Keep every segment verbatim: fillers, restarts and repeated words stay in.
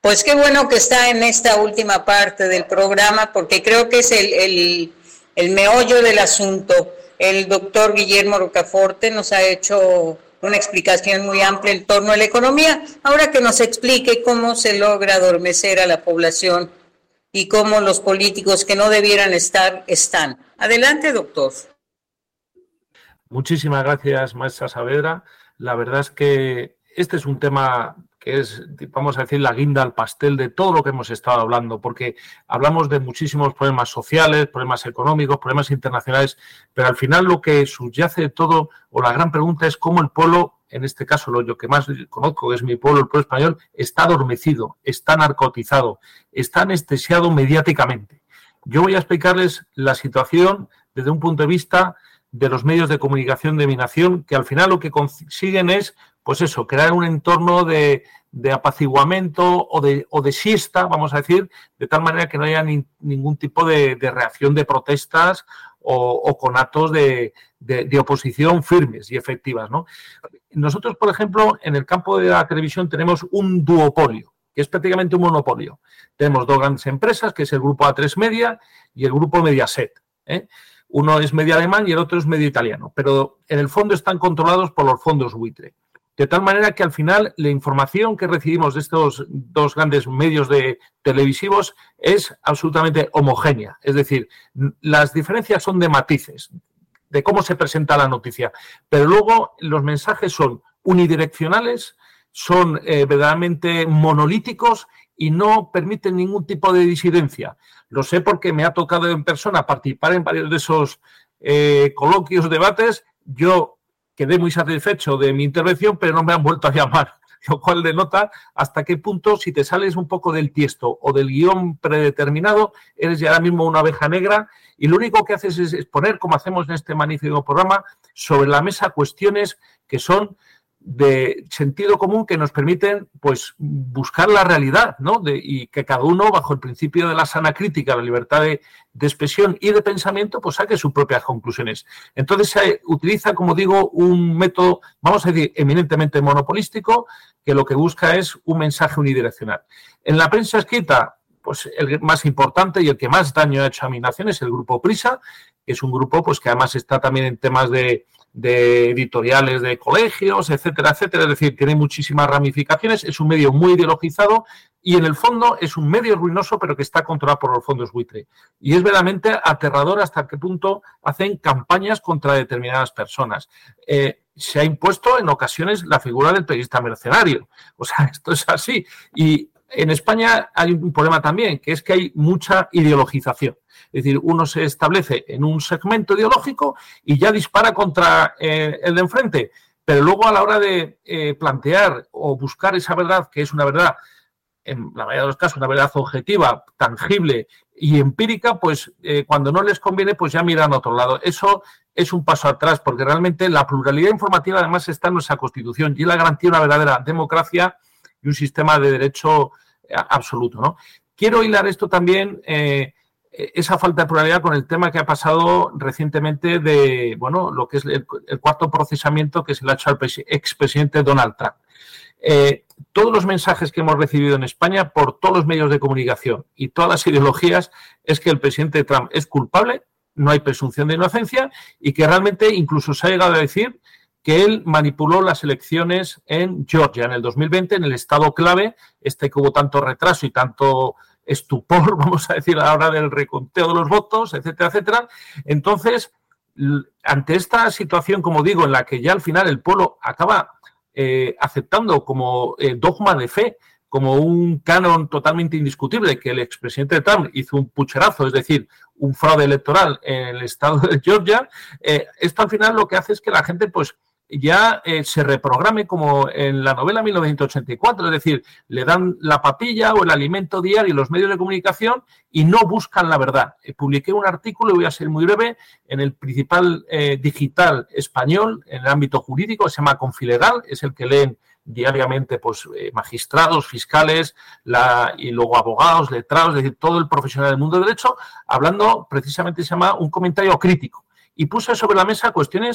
Pues qué bueno que está en esta última parte del programa, porque creo que es el, el, el meollo del asunto. El doctor Guillermo Rocaforte nos ha hecho una explicación muy amplia en torno a la economía. Ahora que nos explique cómo se logra adormecer a la población y cómo los políticos que no debieran estar, están. Adelante, doctor. Muchísimas gracias, maestra Saavedra. La verdad es que este es un tema que es, vamos a decir, la guinda al pastel de todo lo que hemos estado hablando, porque hablamos de muchísimos problemas sociales, problemas económicos, problemas internacionales, pero al final lo que subyace de todo, o la gran pregunta es cómo el pueblo, en este caso lo yo que más conozco, que es mi pueblo, el pueblo español, está adormecido, está narcotizado, está anestesiado mediáticamente. Yo voy a explicarles la situación desde un punto de vista de los medios de comunicación de mi nación, que al final lo que consiguen es, pues eso, crear un entorno de, de apaciguamiento o de, o de siesta, vamos a decir, de tal manera que no haya ni, ningún tipo de, de reacción de protestas o, o con actos de, de, de oposición firmes y efectivas, ¿no? Nosotros, por ejemplo, en el campo de la televisión tenemos un duopolio, que es prácticamente un monopolio. Tenemos dos grandes empresas, que es el grupo A tres Media y el grupo Mediaset, ¿eh? Uno es medio alemán y el otro es medio italiano, pero en el fondo están controlados por los fondos buitre. De tal manera que al final la información que recibimos de estos dos grandes medios de televisivos es absolutamente homogénea. Es decir, las diferencias son de matices, de cómo se presenta la noticia, pero luego los mensajes son unidireccionales, son eh, verdaderamente monolíticos y no permiten ningún tipo de disidencia. Lo sé porque me ha tocado en persona participar en varios de esos eh, coloquios, debates. Yo quedé muy satisfecho de mi intervención, pero no me han vuelto a llamar, lo cual denota hasta qué punto, si te sales un poco del tiesto o del guión predeterminado, eres ya ahora mismo una oveja negra y lo único que haces es exponer, como hacemos en este magnífico programa, sobre la mesa cuestiones que son de sentido común, que nos permiten pues buscar la realidad, ¿no? De, y que cada uno, bajo el principio de la sana crítica, la libertad de, de expresión y de pensamiento, pues saque sus propias conclusiones. Entonces se utiliza, como digo, un método, vamos a decir, eminentemente monopolístico, que lo que busca es un mensaje unidireccional. En la prensa escrita, pues el más importante y el que más daño ha hecho a mi nación es el grupo Prisa, que es un grupo pues que además está también en temas de de editoriales de colegios, etcétera, etcétera. Es decir, tiene muchísimas ramificaciones, es un medio muy ideologizado y en el fondo es un medio ruinoso, pero que está controlado por los fondos buitre. Y es verdaderamente aterrador hasta qué punto hacen campañas contra determinadas personas. Eh, se ha impuesto en ocasiones la figura del periodista mercenario. O sea, esto es así. Y en España hay un problema también, que es que hay mucha ideologización. Es decir, uno se establece en un segmento ideológico y ya dispara contra eh, el de enfrente, pero luego a la hora de eh, plantear o buscar esa verdad, que es una verdad, en la mayoría de los casos, una verdad objetiva, tangible y empírica, pues eh, cuando no les conviene, pues ya miran a otro lado. Eso es un paso atrás, porque realmente la pluralidad informativa además está en nuestra Constitución y la garantía de una verdadera democracia y un sistema de derecho absoluto, ¿no? Quiero hilar esto también, eh, esa falta de pluralidad, con el tema que ha pasado recientemente de, bueno, lo que es el, el cuarto procesamiento que se le ha hecho al expresidente Donald Trump. Eh, todos los mensajes que hemos recibido en España por todos los medios de comunicación y todas las ideologías es que el presidente Trump es culpable, no hay presunción de inocencia y que realmente incluso se ha llegado a decir que él manipuló las elecciones en Georgia en el dos mil veinte, en el estado clave, este que hubo tanto retraso y tanto estupor, vamos a decir, a la hora del reconteo de los votos, etcétera, etcétera. Entonces, ante esta situación, como digo, en la que ya al final el pueblo acaba eh, aceptando como eh, dogma de fe, como un canon totalmente indiscutible, que el expresidente Trump hizo un pucherazo, es decir, un fraude electoral en el estado de Georgia, eh, esto al final lo que hace es que la gente, pues, ya eh, se reprograme como en la novela mil novecientos ochenta y cuatro, es decir, le dan la papilla o el alimento diario los medios de comunicación y no buscan la verdad. Eh, publiqué un artículo, voy a ser muy breve, en el principal eh, digital español, en el ámbito jurídico, se llama Confilegal, es el que leen diariamente pues eh, magistrados, fiscales la, y luego abogados, letrados, es decir, todo el profesional del mundo del derecho, hablando precisamente, se llama un comentario crítico. Y puse sobre la mesa cuestiones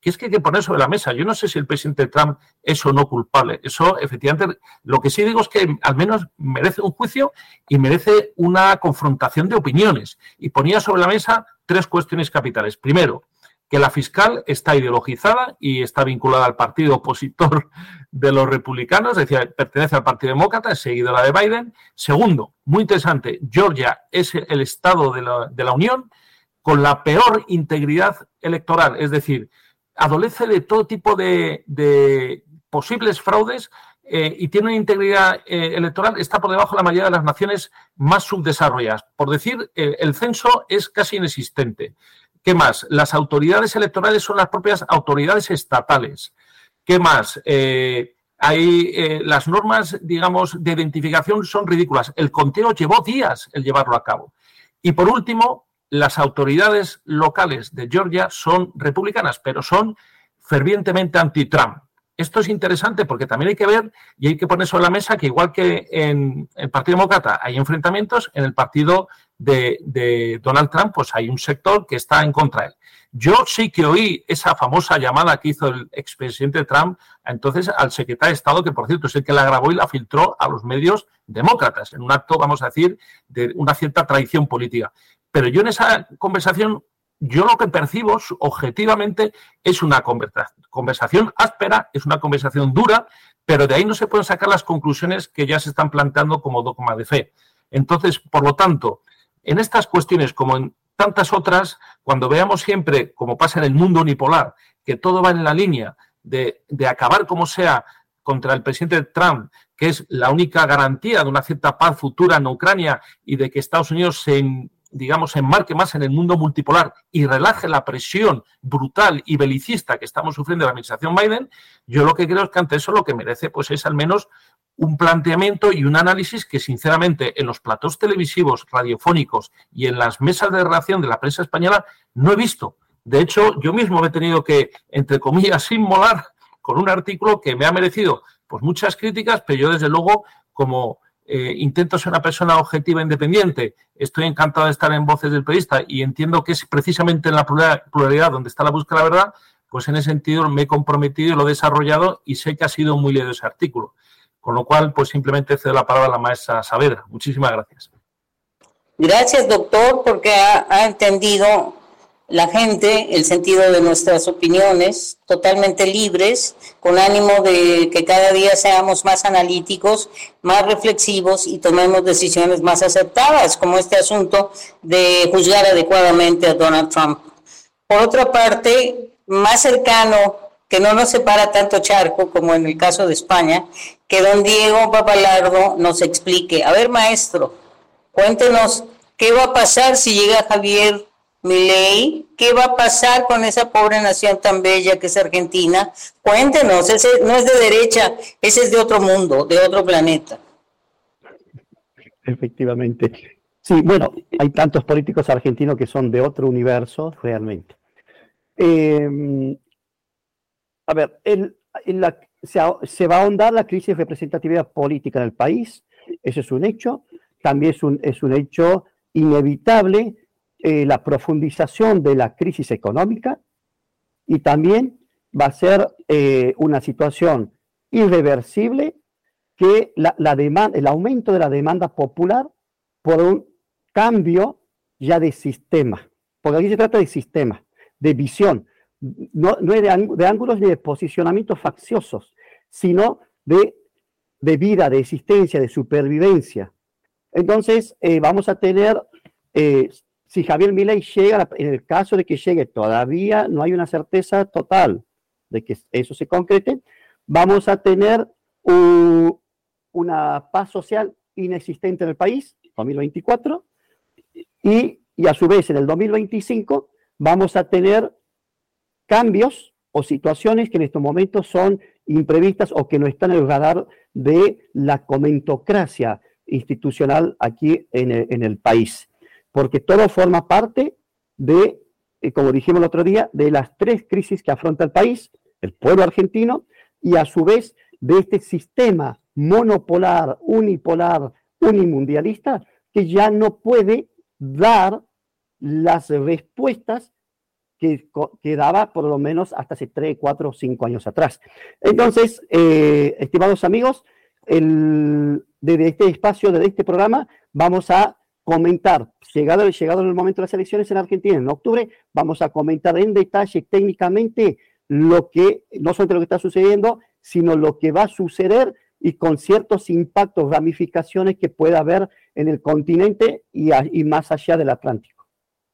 que es que hay que poner sobre la mesa. Yo no sé si el presidente Trump es o no culpable. Eso, efectivamente, lo que sí digo es que al menos merece un juicio y merece una confrontación de opiniones. Y ponía sobre la mesa tres cuestiones capitales. Primero, que la fiscal está ideologizada y está vinculada al partido opositor de los republicanos, es decir, pertenece al Partido Demócrata, es seguidora de Biden. Segundo, muy interesante, Georgia es el estado de la, de la Unión con la peor integridad electoral, es decir, adolece de todo tipo de, de posibles fraudes eh, y tiene una integridad eh, electoral, está por debajo de la mayoría de las naciones más subdesarrolladas. Por decir, eh, el censo es casi inexistente. ¿Qué más? Las autoridades electorales son las propias autoridades estatales. ¿Qué más? Eh, hay, eh, las normas, digamos, de identificación son ridículas. El conteo llevó días el llevarlo a cabo. Y por último, las autoridades locales de Georgia son republicanas, pero son fervientemente anti-Trump. Esto es interesante porque también hay que ver y hay que poner sobre la mesa que igual que en el Partido Demócrata hay enfrentamientos, en el partido de, de Donald Trump pues hay un sector que está en contra de él. Yo sí que oí esa famosa llamada que hizo el expresidente Trump entonces al secretario de Estado, que por cierto es el que la grabó y la filtró a los medios demócratas, en un acto, vamos a decir, de una cierta traición política. Pero yo en esa conversación, yo lo que percibo objetivamente es una conversación áspera, es una conversación dura, pero de ahí no se pueden sacar las conclusiones que ya se están planteando como dogma de fe. Entonces, por lo tanto, en estas cuestiones como en tantas otras, cuando veamos siempre, como pasa en el mundo unipolar, que todo va en la línea de, de acabar como sea contra el presidente Trump, que es la única garantía de una cierta paz futura en Ucrania y de que Estados Unidos se, digamos, se enmarque más en el mundo multipolar y relaje la presión brutal y belicista que estamos sufriendo en la administración Biden, yo lo que creo es que ante eso lo que merece pues es al menos un planteamiento y un análisis que, sinceramente, en los platós televisivos, radiofónicos y en las mesas de redacción de la prensa española no he visto. De hecho, yo mismo me he tenido que, entre comillas, inmolar con un artículo que me ha merecido pues muchas críticas, pero yo, desde luego, como eh, intento ser una persona objetiva e independiente, estoy encantado de estar en Voces del Periodista y entiendo que es precisamente en la pluralidad donde está la búsqueda de la verdad, pues en ese sentido me he comprometido y lo he desarrollado y sé que ha sido muy leído ese artículo. Con lo cual, pues simplemente cedo la palabra a la maestra Saavedra. Muchísimas gracias. Gracias, doctor, porque ha, ha entendido la gente el sentido de nuestras opiniones, totalmente libres, con ánimo de que cada día seamos más analíticos, más reflexivos y tomemos decisiones más acertadas, como este asunto de juzgar adecuadamente a Donald Trump. Por otra parte, más cercano, que no nos separa tanto charco como en el caso de España, que don Diego Papalardo nos explique. A ver, maestro, cuéntenos qué va a pasar si llega Javier Milei, qué va a pasar con esa pobre nación tan bella que es Argentina. Cuéntenos, ese no es de derecha, ese es de otro mundo, de otro planeta. Efectivamente. Sí, bueno, hay tantos políticos argentinos que son de otro universo, realmente. Eh, a ver, el, el, la, se, se va a ahondar la crisis de representatividad política en el país, eso es un hecho. También es un, es un hecho inevitable eh, la profundización de la crisis económica, y también va a ser eh, una situación irreversible que la, la demanda, el aumento de la demanda popular por un cambio ya de sistema, porque aquí se trata de sistema, de visión, no, no es de, de ángulos ni de posicionamientos facciosos, sino de, de vida, de existencia, de supervivencia. Entonces, eh, vamos a tener, eh, si Javier Milei llega, en el caso de que llegue, todavía no hay una certeza total de que eso se concrete, vamos a tener un, una paz social inexistente en el país, dos mil veinticuatro, y, y a su vez en el dos mil veinticinco vamos a tener cambios o situaciones que en estos momentos son imprevistas o que no están en el radar de la comentocracia institucional aquí en el, en el país, porque todo forma parte de, eh, como dijimos el otro día, de las tres crisis que afronta el país, el pueblo argentino, y a su vez de este sistema monopolar, unipolar, unimundialista, que ya no puede dar las respuestas que, que daba por lo menos hasta hace tres, cuatro, cinco años atrás. Entonces, eh, estimados amigos, el, desde este espacio, desde este programa, vamos a comentar, llegado, llegado el momento de las elecciones en Argentina en octubre, vamos a comentar en detalle técnicamente lo que, no solamente lo que está sucediendo, sino lo que va a suceder y con ciertos impactos, ramificaciones que pueda haber en el continente y, a, y más allá del Atlántico.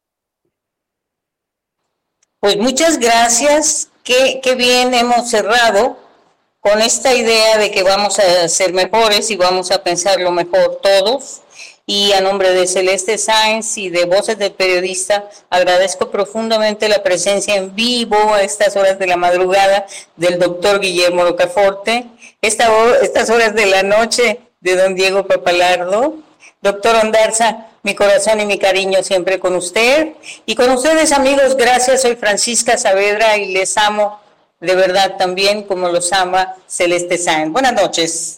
Pues muchas gracias, qué, qué bien hemos cerrado con esta idea de que vamos a ser mejores y vamos a pensarlo mejor todos. Y a nombre de Celeste Sáenz y de Voces del Periodista, agradezco profundamente la presencia en vivo a estas horas de la madrugada del doctor Guillermo Rocaforte, esta, estas horas de la noche de don Diego Papalardo. Doctor Ondarza, mi corazón y mi cariño siempre con usted. Y con ustedes, amigos, gracias. Soy Francisca Saavedra y les amo de verdad también como los ama Celeste Sáenz. Buenas noches.